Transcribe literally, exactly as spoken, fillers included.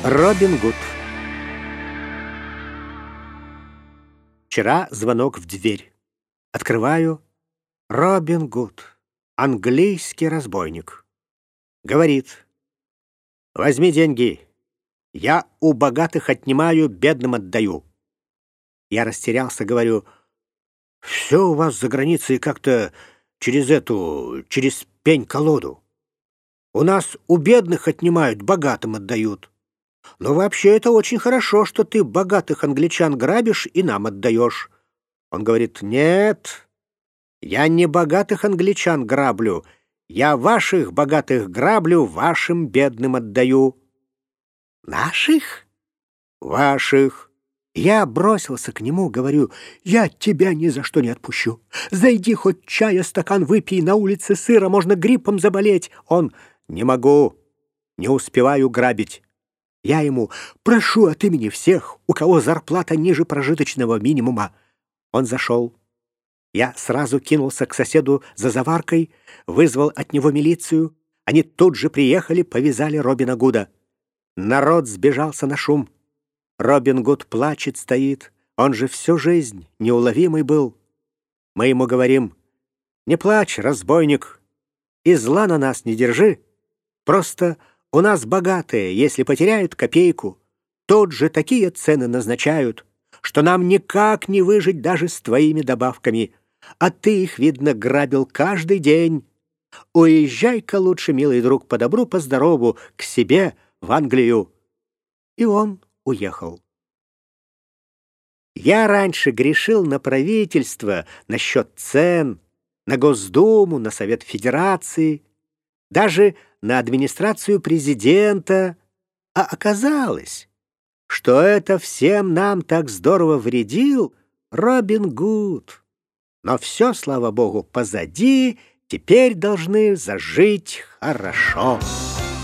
Робин Гуд. Вчера звонок в дверь. Открываю. Робин Гуд, английский разбойник. Говорит: возьми деньги, я у богатых отнимаю, бедным отдаю. Я растерялся, говорю: все у вас за границей как-то через эту, через пень-колоду. У нас у бедных отнимают, богатым отдают. Но вообще это очень хорошо, что ты богатых англичан грабишь и нам отдаешь. Он говорит: нет, я не богатых англичан граблю, я ваших богатых граблю, вашим бедным отдаю. Наших? Ваших. Я бросился к нему, говорю: я тебя ни за что не отпущу. Зайди хоть чая стакан выпей, на улице сыра, можно гриппом заболеть. Он: не могу, не успеваю грабить. Я ему: прошу от имени всех, у кого зарплата ниже прожиточного минимума. Он зашел. Я сразу кинулся к соседу за заваркой, вызвал от него милицию. Они тут же приехали, повязали Робина Гуда. Народ сбежался на шум. Робин Гуд плачет, стоит. Он же всю жизнь неуловимый был. Мы ему говорим: не плачь, разбойник, и зла на нас не держи. Просто у нас богатые, если потеряют копейку, тут же такие цены назначают, что нам никак не выжить даже с твоими добавками. А ты их, видно, грабил каждый день. Уезжай-ка лучше, милый друг, по добру, по здорову, к себе в Англию. И он уехал. Я раньше грешил на правительство насчет цен, на Госдуму, на Совет Федерации, даже на администрацию президента. А оказалось, что это всем нам так здорово вредил Робин Гуд. Но все, слава богу, позади, теперь должны зажить хорошо.